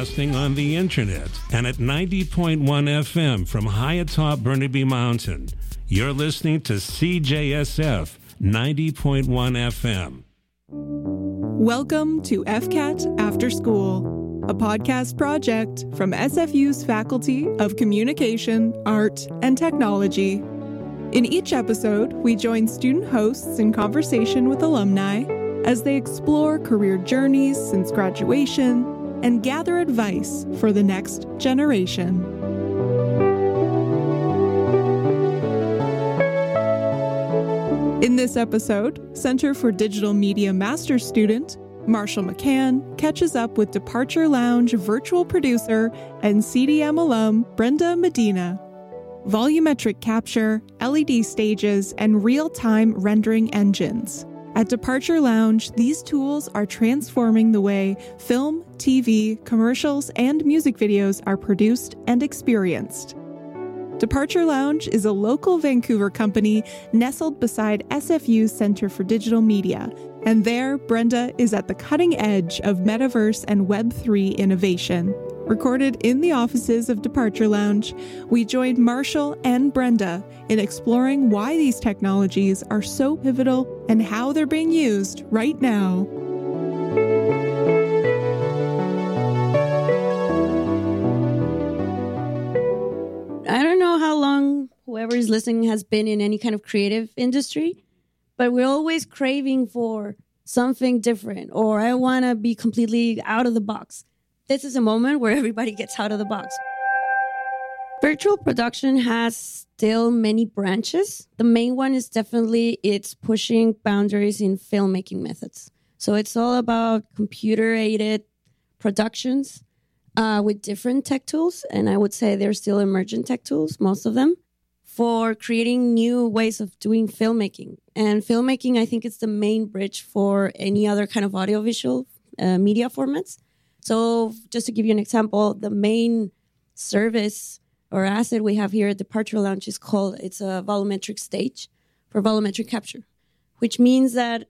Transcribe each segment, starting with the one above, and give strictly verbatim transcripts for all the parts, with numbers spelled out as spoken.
broadcasting on the internet and at ninety point one F M from high atop Burnaby Mountain. You're listening to C J S F ninety point one F M. Welcome to F C A T After School, a podcast project from S F U's Faculty of Communication, Art, and Technology. In each episode, we join student hosts in conversation with alumni as they explore career journeys since graduation and gather advice for the next generation. In this episode, Center for Digital Media Master's student Marshall McCann catches up with Departure Lounge virtual producer and C D M alum Brenda Medina. Volumetric capture, L E D stages, and real-time rendering engines. At Departure Lounge, these tools are transforming the way film, T V, commercials, and music videos are produced and experienced. Departure Lounge is a local Vancouver company nestled beside S F U's Center for Digital Media, and there, Brenda is at the cutting edge of metaverse and Web three innovation. Recorded in the offices of Departure Lounge, we joined Marshall and Brenda in exploring why these technologies are so pivotal and how they're being used right now. I don't know how long whoever is listening has been in any kind of creative industry, but we're always craving for something different, or I want to be completely out of the box. This is a moment where everybody gets out of the box. Virtual production has still many branches. The main one is definitely it's pushing boundaries in filmmaking methods. So it's all about computer-aided productions uh, with different tech tools. And I would say they're still emergent tech tools, most of them, for creating new ways of doing filmmaking. And filmmaking, I think, is the main bridge for any other kind of audiovisual uh, media formats. So just to give you an example, the main service or asset we have here at Departure Lounge is called, it's a volumetric stage for volumetric capture, which means that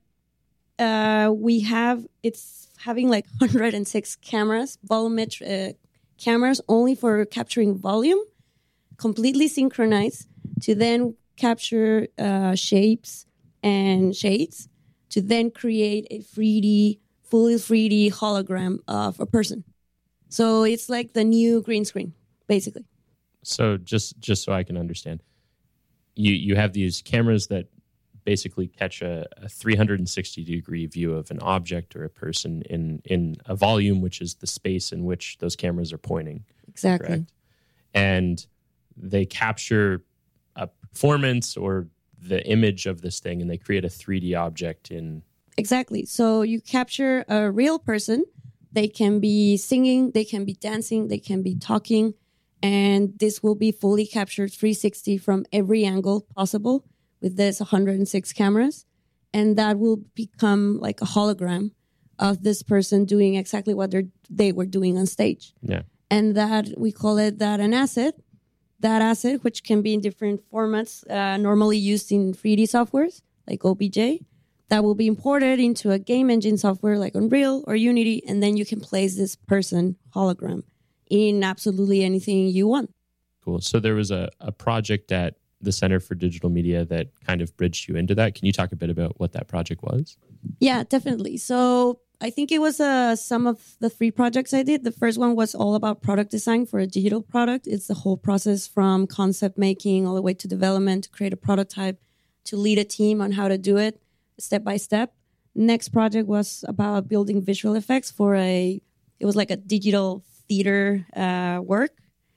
uh, we have, it's having like one hundred six cameras, volumetric uh, cameras only for capturing volume, completely synchronized to then capture uh, shapes and shades to then create a three D fully three D hologram of a person. So it's like the new green screen, basically. So just just so I can understand, you you have these cameras that basically catch a, a three hundred sixty degree view of an object or a person in, in a volume, which is the space in which those cameras are pointing. Exactly. Correct? And they capture a performance or the image of this thing, and they create a three D object in... Exactly. So you capture a real person. They can be singing, they can be dancing, they can be talking, and this will be fully captured three sixty from every angle possible with this one hundred six cameras. And that will become like a hologram of this person doing exactly what they're, they were doing on stage. Yeah. And that, we call it that an asset. That asset, which can be in different formats, uh, normally used in three D softwares like O B J, that will be imported into a game engine software like Unreal or Unity, and then you can place this person hologram in absolutely anything you want. Cool. So there was a, a project at the Center for Digital Media that kind of bridged you into that. Can you talk a bit about what that project was? Yeah, definitely. So I think it was uh, some of the three projects I did. The first one was all about product design for a digital product. It's the whole process from concept making all the way to development, to create a prototype, to lead a team on how to do it step by step. Next project was about building visual effects for a, it was like a digital theater uh, work.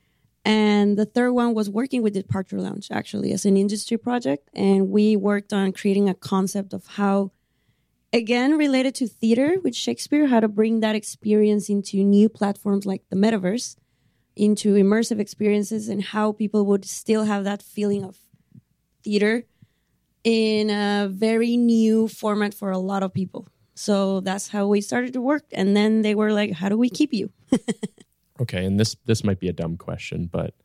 And the third one was working with Departure Lounge, actually, as an industry project. And we worked on creating a concept of how, again, related to theater with Shakespeare, how to bring that experience into new platforms like the metaverse, into immersive experiences, and how people would still have that feeling of theater in a very new format for a lot of people. So that's how we started to work. And then they were like, how do we keep you? Okay, and this this might be a dumb question, but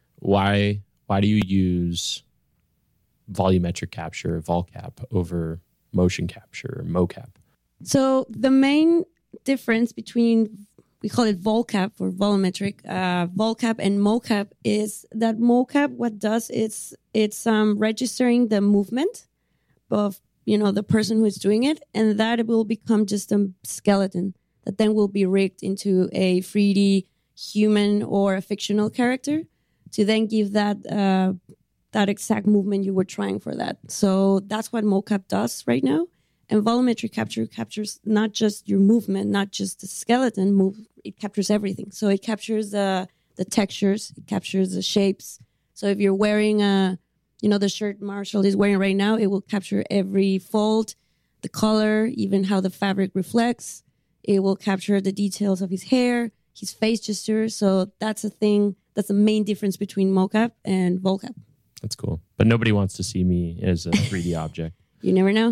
why why do you use volumetric capture, VolCap, over motion capture or mocap? So the main difference between we call it volcap or volumetric. Uh, volcap and mocap is that mocap. What does it's it's um, registering the movement of you know the person who is doing it, and that will become just a skeleton that then will be rigged into a three D human or a fictional character to then give that uh, that exact movement you were trying for that. So that's what mocap does right now. And volumetric capture captures not just your movement, not just the skeleton move. It captures everything. So it captures the the textures, it captures the shapes. So if you're wearing a, you know, the shirt Marshall is wearing right now, it will capture every fold, the color, even how the fabric reflects. It will capture the details of his hair, his face gestures. So that's a thing. That's the main difference between mocap and volcap. That's cool. But nobody wants to see me as a three D object. You never know.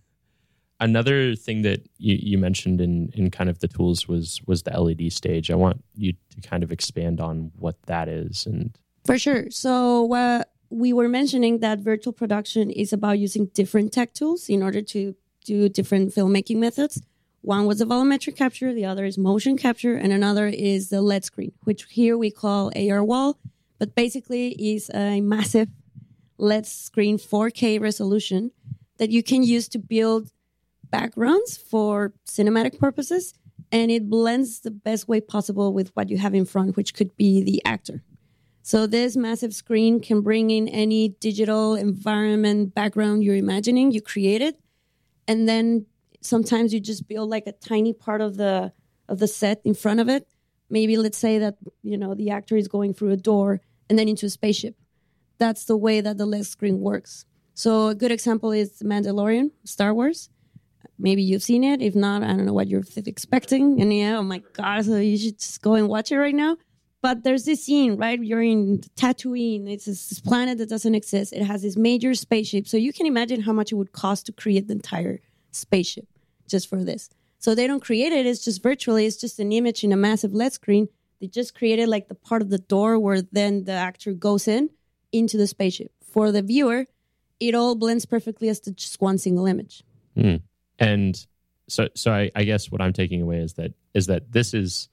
Another thing that you, you mentioned in, in kind of the tools was was the L E D stage. I want you to kind of expand on what that is. And for sure. So uh, we were mentioning that virtual production is about using different tech tools in order to do different filmmaking methods. One was the volumetric capture, the other is motion capture, and another is the L E D screen, which here we call A R wall, but basically is a massive L E D screen four K resolution that you can use to build backgrounds for cinematic purposes, and it blends the best way possible with what you have in front, which could be the actor. So this massive screen can bring in any digital environment background you're imagining, you create it, and then sometimes you just build like a tiny part of the of the set in front of it. Maybe let's say that, you know, the actor is going through a door and then into a spaceship. That's the way that the L E D screen works. So a good example is The Mandalorian, Star Wars. Maybe you've seen it. If not, I don't know what you're expecting. And yeah, oh my God, so you should just go and watch it right now. But there's this scene, right? You're in Tatooine. It's this planet that doesn't exist. It has this major spaceship. So you can imagine how much it would cost to create the entire spaceship just for this. So they don't create it. It's just virtually. It's just an image in a massive L E D screen. They just created like the part of the door where then the actor goes in into the spaceship. For the viewer, it all blends perfectly as to just one single image. Mm. And so, so I, I guess what I'm taking away is that is that this is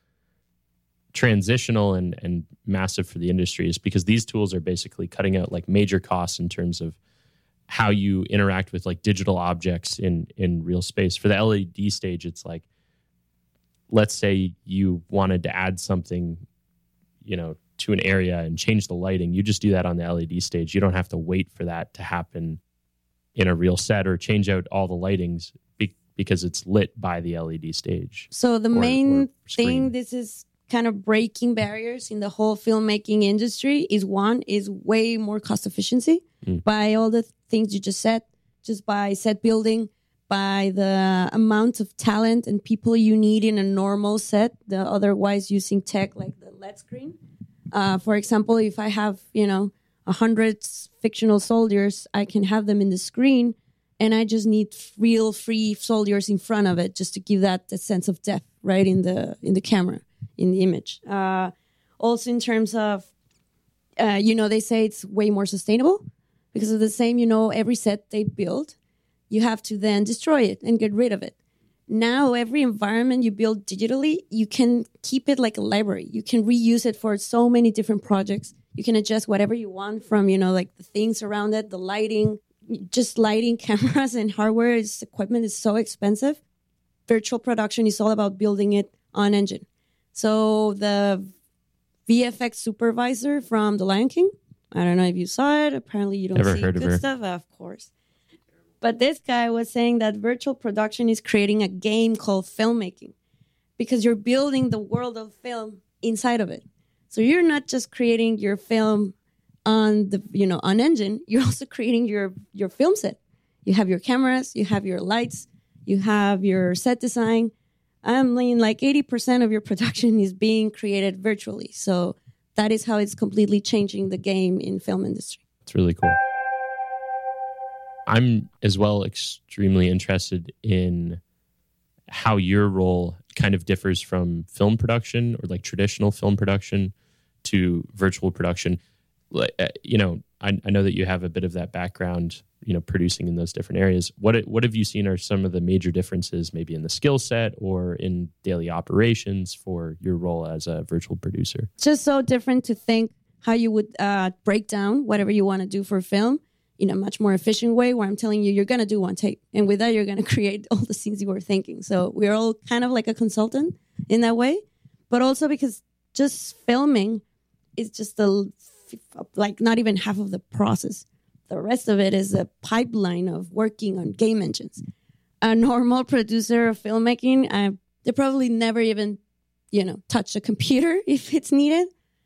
transitional and and massive for the industry, is because these tools are basically cutting out like major costs in terms of how you interact with like digital objects in in real space. For the L E D stage, it's like, let's say you wanted to add something, you know, to an area and change the lighting. You just do that on the L E D stage. You don't have to wait for that to happen in a real set or change out all the lightings be- because it's lit by the L E D stage. So the or, main or thing, this is kind of breaking barriers in the whole filmmaking industry, is one, is way more cost efficiency mm. by all the things you just said, just by set building, by the amount of talent and people you need in a normal set, the otherwise using tech like the L E D screen. Uh, for example, if I have, you know, a hundred fictional soldiers, I can have them in the screen, and I just need real free soldiers in front of it just to give that the sense of depth, right, in the in the camera, in the image. Uh, also, in terms of, uh, you know, they say it's way more sustainable because of the same, you know, every set they build, you have to then destroy it and get rid of it. Now, every environment you build digitally, you can keep it like a library. You can reuse it for so many different projects. You can adjust whatever you want from, you know, like the things around it, the lighting, just lighting, cameras and hardware. Is equipment is so expensive. Virtual production is all about building it on engine. So the V F X supervisor from The Lion King, I don't know if you saw it. Apparently you don't Never see heard good of her. stuff. Of course. But this guy was saying that virtual production is creating a game called filmmaking, because you're building the world of film inside of it. So you're not just creating your film on the, you know, on engine, you're also creating your, your film set. You have your cameras, you have your lights, you have your set design. I mean, like eighty percent of your production is being created virtually. So that is how it's completely changing the game in film industry. It's really cool. I'm as well extremely interested in how your role kind of differs from film production or like traditional film production to virtual production. Like, uh, you know, I, I know that you have a bit of that background, you know, producing in those different areas. What what have you seen are some of the major differences, maybe in the skill set or in daily operations for your role as a virtual producer? Just so different to think how you would uh, break down whatever you want to do for film in a much more efficient way, where I'm telling you, you're going to do one take. And with that, you're going to create all the scenes you were thinking. So we're all kind of like a consultant in that way. But also because just filming is just a, like not even half of the process. The rest of it is a pipeline of working on game engines. A normal producer of filmmaking, uh, they probably never even, you know, touch a computer if it's needed.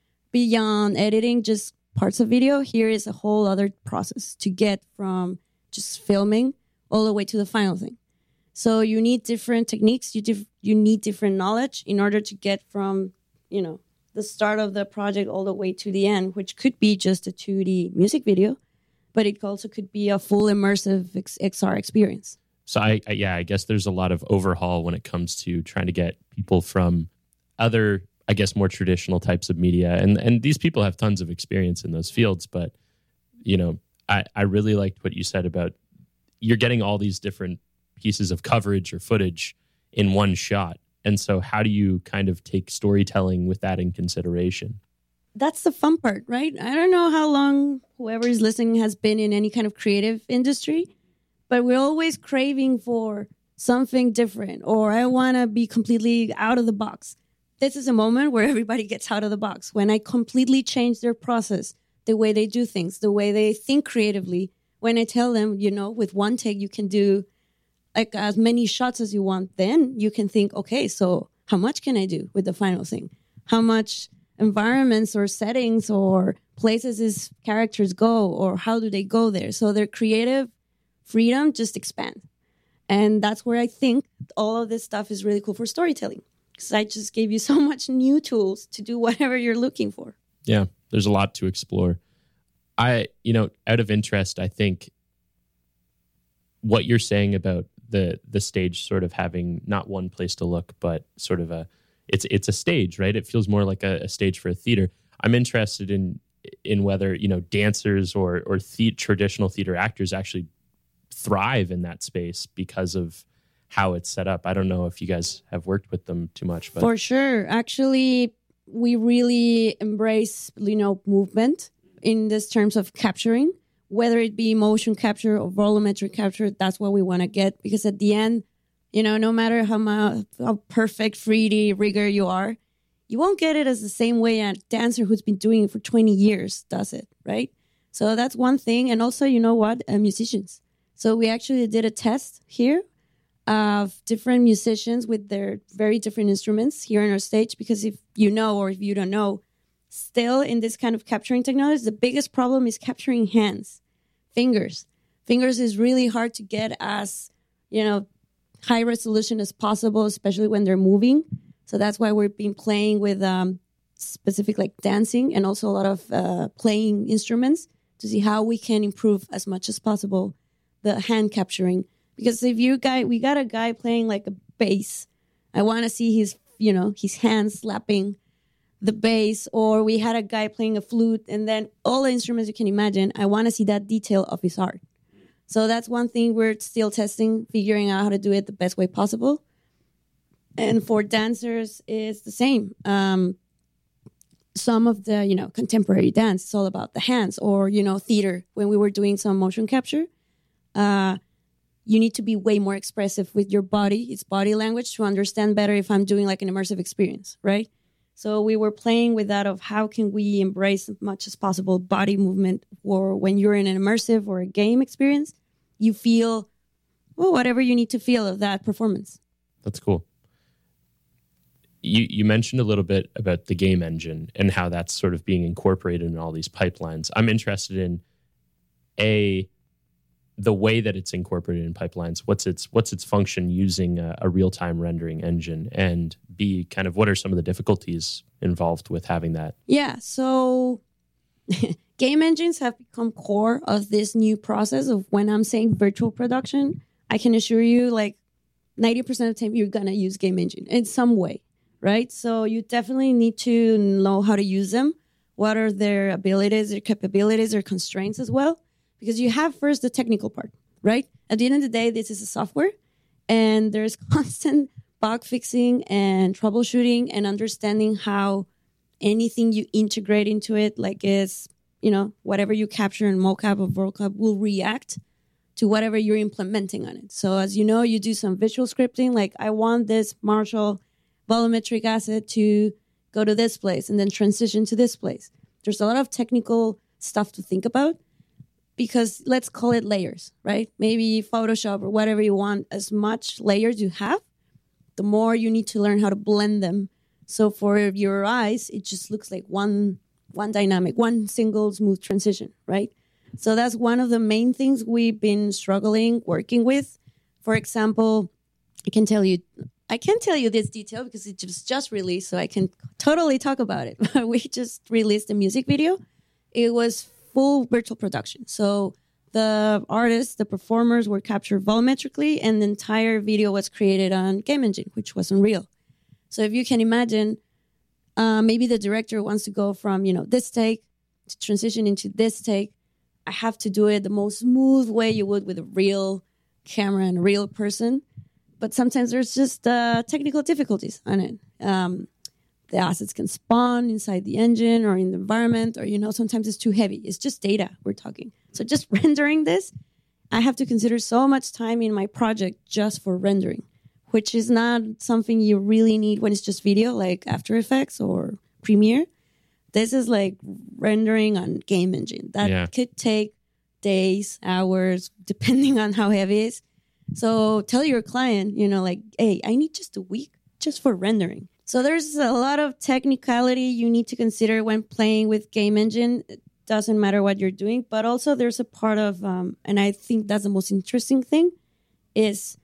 Beyond editing just parts of video, here is a whole other process to get from just filming all the way to the final thing. So you need different techniques, you dif- you need different knowledge in order to get from, you know, the start of the project all the way to the end, which could be just a two D music video, but it also could be a full immersive X R experience. So I, I yeah, I guess there's a lot of overhaul when it comes to trying to get people from other, I guess, more traditional types of media. And and these people have tons of experience in those fields. But, you know, I, I really liked what you said about you're getting all these different pieces of coverage or footage in one shot. And so how do you kind of take storytelling with that in consideration? That's the fun part, right? I don't know how long whoever is listening has been in any kind of creative industry, but we're always craving for something different, or I want to be completely out of the box. This is a moment where everybody gets out of the box. When I completely change their process, the way they do things, the way they think creatively, when I tell them, you know, with one take, you can do like as many shots as you want, then you can think, okay, so how much can I do with the final thing? How much environments or settings or places these characters go, or how do they go there? So their creative freedom just expands. And that's where I think all of this stuff is really cool for storytelling, because I just gave you so much new tools to do whatever you're looking for. Yeah, there's a lot to explore. I, you know, out of interest, I think what you're saying about the the stage sort of having not one place to look, but sort of a, it's it's a stage, right? It feels more like a, a stage for a theater. I'm interested in in whether, you know, dancers or or the, traditional theater actors actually thrive in that space because of how it's set up. I don't know if you guys have worked with them too much, but for sure, actually, we really embrace, you know, movement in this terms of capturing. Whether it be motion capture or volumetric capture, that's what we want to get. Because at the end, you know, no matter how, much, how perfect three D rigger you are, you won't get it as the same way a dancer who's been doing it for twenty years does it, right? So that's one thing. And also, you know what, uh, musicians. So we actually did a test here of different musicians with their very different instruments here on our stage. Because if you know, or if you don't know, still in this kind of capturing technology, the biggest problem is capturing hands. Fingers. Fingers is really hard to get as, you know, high resolution as possible, especially when they're moving. So that's why we've been playing with um, specific like dancing and also a lot of uh, playing instruments to see how we can improve as much as possible the hand capturing. Because if you guy, we got a guy playing like a bass, I want to see his, you know, his hands slapping the bass, or we had a guy playing a flute, and then all the instruments you can imagine, I want to see that detail of his art. So that's one thing we're still testing, figuring out how to do it the best way possible. And for dancers, it's the same. Um, some of the, you know, contemporary dance, it's all about the hands, or, you know, theater. When we were doing some motion capture, uh, you need to be way more expressive with your body. It's body language to understand better if I'm doing like an immersive experience, right? So we were playing with that of how can we embrace as much as possible body movement, or when you're in an immersive or a game experience, you feel, well, whatever you need to feel of that performance. That's cool. You you mentioned a little bit about the game engine and how that's sort of being incorporated in all these pipelines. I'm interested in A, the way that it's incorporated in pipelines. What's its what's its function using a, a real-time rendering engine? And B, kind of what are some of the difficulties involved with having that? Yeah, so game engines have become core of this new process of when I'm saying virtual production. I can assure you like ninety percent of the time you're going to use game engine in some way, right? So you definitely need to know how to use them. What are their abilities, their capabilities, their constraints as well? because you have first the technical part, right? At the end of the day, this is a software, and there's constant bug fixing and troubleshooting and understanding how anything you integrate into it, like is, you know, whatever you capture in mocap or vocab will react to whatever you're implementing on it. So as you know, you do some visual scripting, like I want this Marshall volumetric asset to go to this place and then transition to this place. There's a lot of technical stuff to think about because let's call it layers, right? Maybe Photoshop or whatever you want, as much layers you have, the more you need to learn how to blend them. So for your eyes, it just looks like one one dynamic, one single smooth transition, right? So that's one of the main things we've been struggling, working with. For example, I can tell you, I can't tell you this detail because it was just released, so I can totally talk about it. But we just released a music video. It was full virtual production. So the artists, the performers were captured volumetrically, and the entire video was created on Game Engine, which was Unreal. So if you can imagine, uh, maybe the director wants to go from, you know, this take to transition into this take. I have to do it the most smooth way you would with a real camera and a real person. But sometimes there's just uh, technical difficulties on it. Um, the assets can spawn inside the engine or in the environment, or, you know, sometimes it's too heavy. It's just data we're talking. So just rendering this, I have to consider so much time in my project just for rendering, which is not something you really need when it's just video, like After Effects or Premiere. This is like rendering on Game Engine. That yeah. could take days, hours, depending on how heavy it is. So tell your client, you know, like, hey, I need just a week just for rendering. So there's a lot of technicality you need to consider when playing with Game Engine. It doesn't matter what you're doing, but also there's a part of, um, and I think that's the most interesting thing, is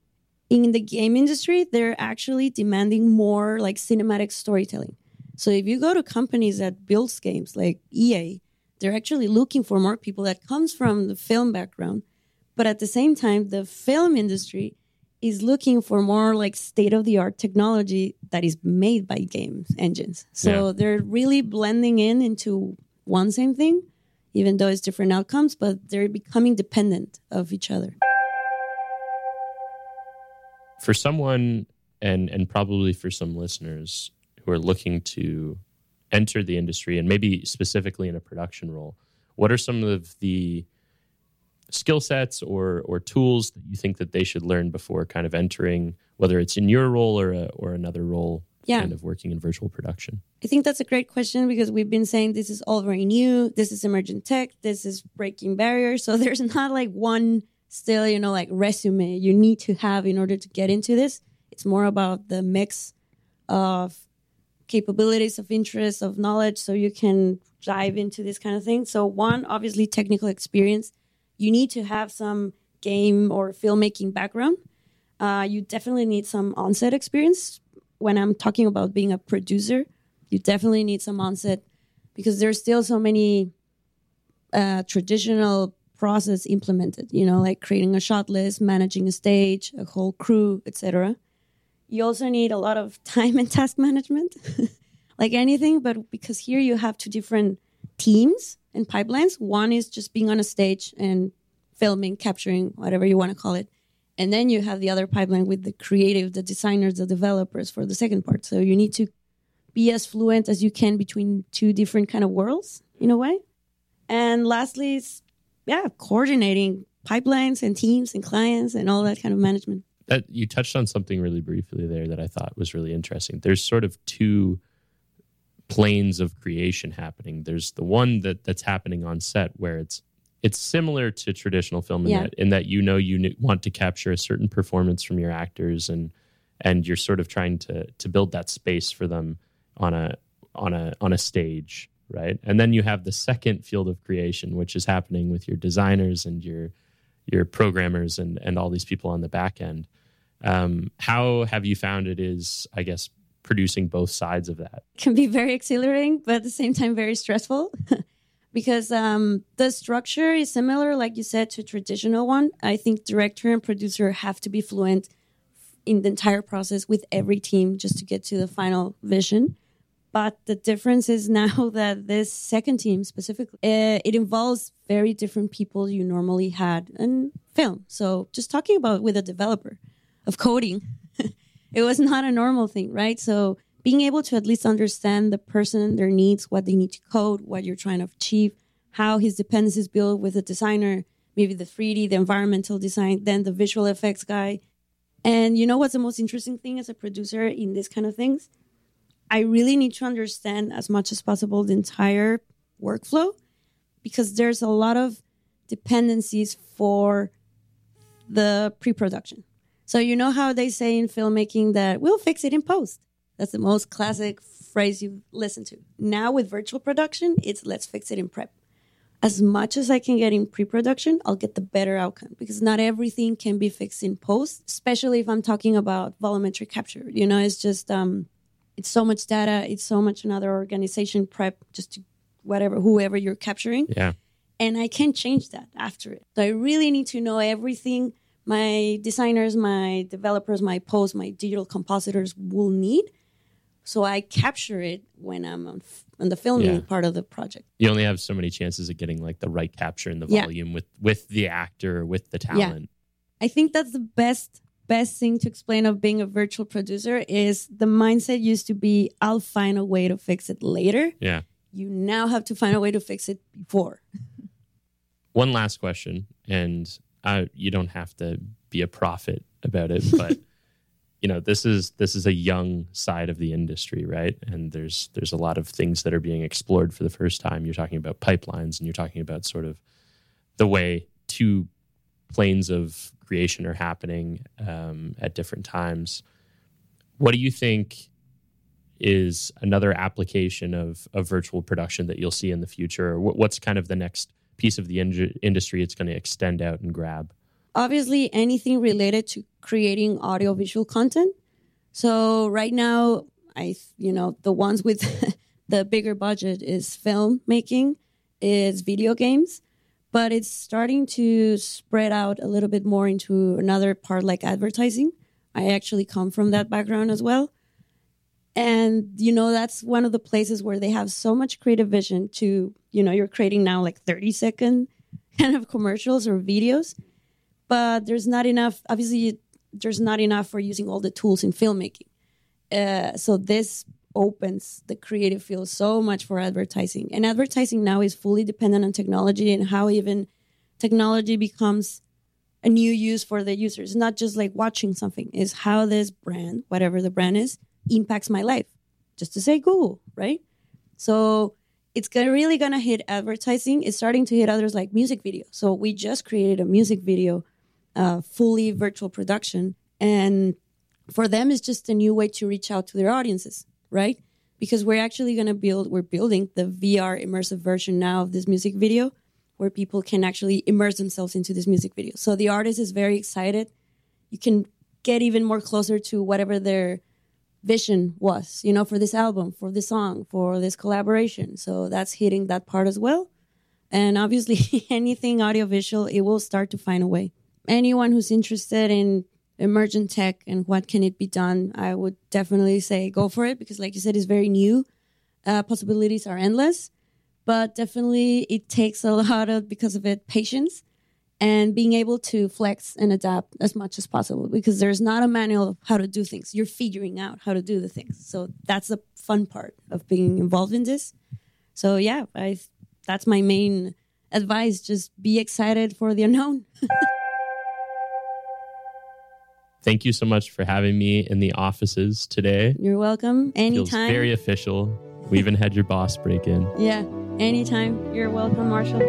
in the game industry, they're actually demanding more like cinematic storytelling. So if you go to companies that builds games like E A, they're actually looking for more people that comes from the film background. But at the same time, the film industry is looking for more like state-of-the-art technology that is made by game engines. So yeah. they're really blending in into one same thing, even though it's different outcomes, but they're becoming dependent of each other. For someone, and and probably for some listeners who are looking to enter the industry, and maybe specifically in a production role, what are some of the skill sets or or tools that you think that they should learn before kind of entering, whether it's in your role or a, or another role, yeah. kind of working in virtual production? I think that's a great question because we've been saying this is all very new, this is emergent tech, this is breaking barriers. So there's not like one still, you know, like resume you need to have in order to get into this. It's more about the mix of capabilities, of interest, of knowledge, so you can dive into this kind of thing. So one, obviously technical experience. You need to have some game or filmmaking background. Uh, you definitely need some on-set experience. When I'm talking about being a producer, you definitely need some on-set because there's still so many uh, traditional process implemented, you know, like creating a shot list, managing a stage, a whole crew, et cetera. You also need a lot of time and task management, like anything, but because here you have two different teams and pipelines. One is just being on a stage and filming, capturing, whatever you want to call it. And then you have the other pipeline with the creative, the designers, the developers for the second part. So you need to be as fluent as you can between two different kind of worlds in a way. And lastly, is, yeah, coordinating pipelines and teams and clients and all that kind of management. That you touched on something really briefly there that I thought was really interesting. There's sort of two planes of creation happening. There's the one that that's happening on set where it's it's similar to traditional film in, yeah. that, in that you know you want to capture a certain performance from your actors and and you're sort of trying to to build that space for them on a on a on a stage, right? And then you have the second field of creation, which is happening with your designers and your your programmers and and all these people on the back end. Um, how have you found it is, I guess, producing both sides of that? It can be very exhilarating, but at the same time very stressful because um, the structure is similar, like you said, to traditional one. I think director and producer have to be fluent in the entire process with every team just to get to the final vision. But the difference is now that this second team specifically, uh, it involves very different people you normally had in film. So just talking about with a developer of coding, it was not a normal thing, right? So being able to at least understand the person, their needs, what they need to code, what you're trying to achieve, how his dependencies build with the designer, maybe the three D, the environmental design, then the visual effects guy. And you know what's the most interesting thing as a producer in this kind of things? I really need to understand as much as possible the entire workflow, because there's a lot of dependencies for the pre-production. So you know how they say in filmmaking that we'll fix it in post. That's the most classic phrase you listen to. Now with virtual production, it's let's fix it in prep. As much as I can get in pre-production, I'll get the better outcome, because not everything can be fixed in post, especially if I'm talking about volumetric capture. You know, it's just... um. It's so much data. It's so much another organization prep just to whatever, whoever you're capturing. Yeah. And I can't change that after it. So I really need to know everything my designers, my developers, my posts, my digital compositors will need. So I capture it when I'm on, on the filming Yeah. part of the project. You only have so many chances of getting like the right capture and the Yeah. volume with, with the actor, with the talent. Yeah. I think that's the best best thing to explain of being a virtual producer is the mindset used to be, I'll find a way to fix it later. Yeah. You now have to find a way to fix it before. One last question, and I, you don't have to be a prophet about it, but you know, this is this is a young side of the industry, right? And there's there's a lot of things that are being explored for the first time. You're talking about pipelines, and you're talking about sort of the way two planes of creation are happening um, at different times. What do you think is another application of, of virtual production that you'll see in the future? Or what's kind of the next piece of the in- industry it's going to extend out and grab? Obviously, anything related to creating audiovisual content. So right now, I you know the ones with the bigger budget is filmmaking, is video games. But it's starting to spread out a little bit more into another part like advertising. I actually come from that background as well. And, you know, that's one of the places where they have so much creative vision to, you know, you're creating now like thirty second kind of commercials or videos. But there's not enough, obviously, there's not enough for using all the tools in filmmaking. Uh, so this opens the creative field so much for advertising. And advertising now is fully dependent on technology and how even technology becomes a new use for the users. It's not just like watching something, it's how this brand, whatever the brand is, impacts my life. Just to say Google, right? So it's gonna, really going to hit advertising. It's starting to hit others like music video. So we just created a music video, uh, fully virtual production. And for them, it's just a new way to reach out to their audiences. Right? Because we're actually going to build, we're building the V R immersive version now of this music video where people can actually immerse themselves into this music video. So the artist is very excited. You can get even more closer to whatever their vision was, you know, for this album, for this song, for this collaboration. So that's hitting that part as well. And obviously anything audiovisual, it will start to find a way. Anyone who's interested in emergent tech and what can it be done, I would definitely say go for it, because like you said, it's very new. Uh, possibilities are endless, but definitely it takes a lot of, because of it, patience and being able to flex and adapt as much as possible, because there's not a manual of how to do things. You're figuring out how to do the things. So that's the fun part of being involved in this. So yeah, I that's my main advice. Just be excited for the unknown. Thank you so much for having me in the offices today. You're welcome. Anytime. Feels very official. We even had your boss break in. Yeah, anytime. You're welcome, Marshall.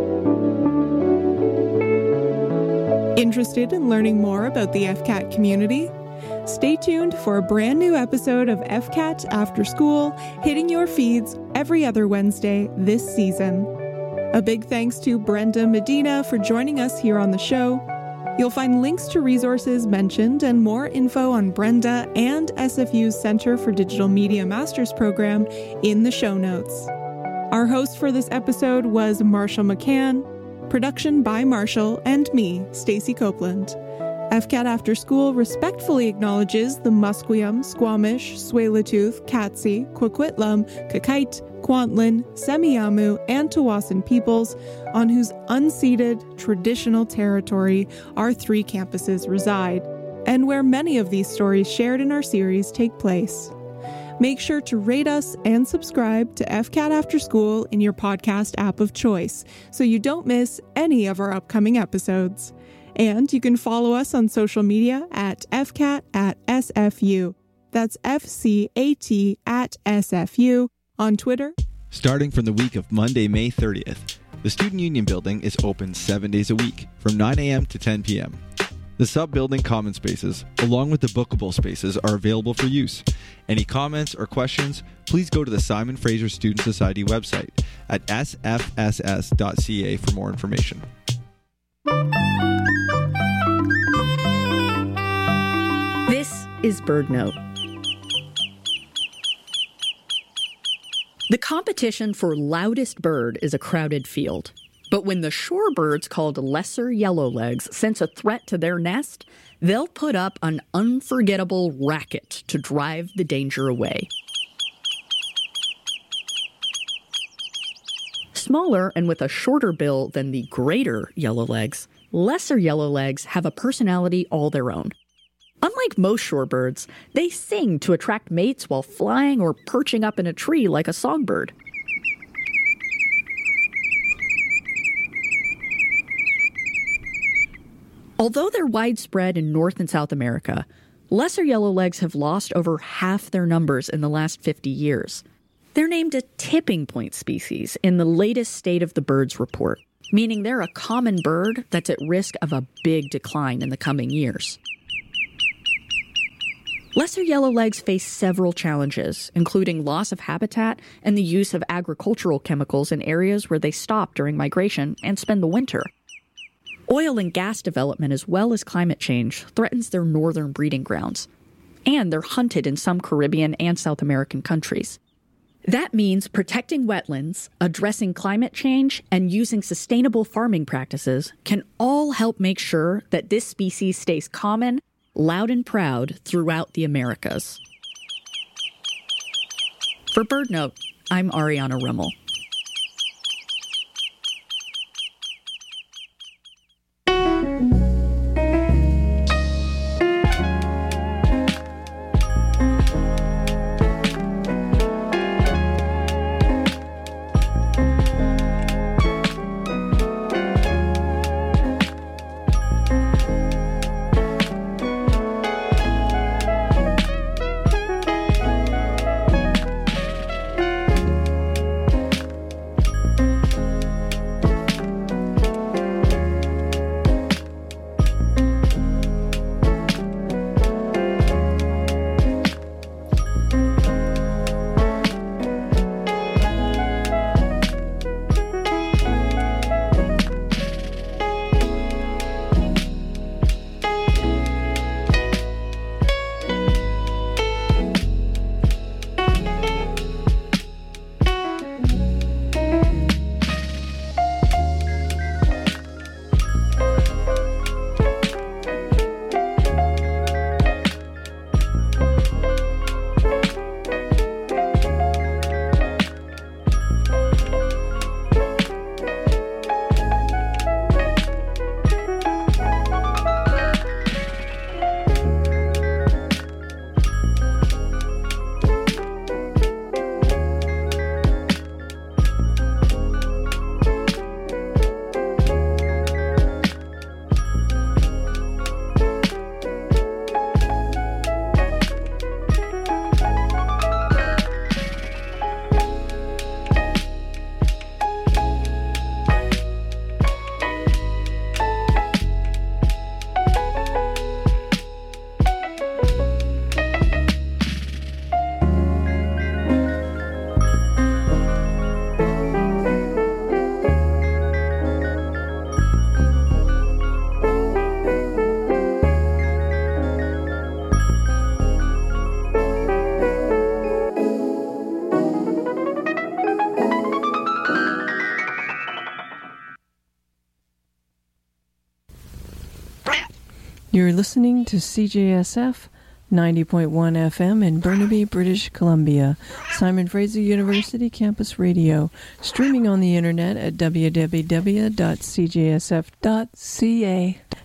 Interested in learning more about the F C A T community? Stay tuned for a brand new episode of F C A T After School, hitting your feeds every other Wednesday this season. A big thanks to Brenda Medina for joining us here on the show. You'll find links to resources mentioned and more info on Brenda and S F U's Center for Digital Media Master's Program in the show notes. Our host for this episode was Marshall McCann. Production by Marshall and me, Stacey Copeland. F C A T After School respectfully acknowledges the Musqueam, Squamish, Tsleil-Waututh, Katzie, Coquitlam, Kakite, Kwantlen, Semiahmoo, and Tawasin peoples on whose unceded traditional territory our three campuses reside, and where many of these stories shared in our series take place. Make sure to rate us and subscribe to F C A T After School in your podcast app of choice so you don't miss any of our upcoming episodes. And you can follow us on social media at F C A T at S F U. That's F C A T at S F U on Twitter. Starting from the week of Monday, May thirtieth, the Student Union Building is open seven days a week from nine a.m. to ten p.m. The sub-building common spaces, along with the bookable spaces, are available for use. Any comments or questions, please go to the Simon Fraser Student Society website at s f s s dot c a for more information. This is BirdNote. The competition for loudest bird is a crowded field. But when the shorebirds called lesser yellowlegs sense a threat to their nest, they'll put up an unforgettable racket to drive the danger away. Smaller and with a shorter bill than the greater yellowlegs, lesser yellowlegs have a personality all their own. Unlike most shorebirds, they sing to attract mates while flying or perching up in a tree like a songbird. Although they're widespread in North and South America, lesser yellowlegs have lost over half their numbers in the last fifty years. They're named a tipping point species in the latest State of the Birds report, meaning they're a common bird that's at risk of a big decline in the coming years. Lesser yellowlegs face several challenges, including loss of habitat and the use of agricultural chemicals in areas where they stop during migration and spend the winter. Oil and gas development, as well as climate change, threatens their northern breeding grounds. And they're hunted in some Caribbean and South American countries. That means protecting wetlands, addressing climate change, and using sustainable farming practices can all help make sure that this species stays common, loud and proud throughout the Americas. For BirdNote, I'm Ariana Rimmel. You're listening to C J S F ninety point one F M in Burnaby, British Columbia, Simon Fraser University Campus Radio, streaming on the internet at w w w dot c j s f dot c a.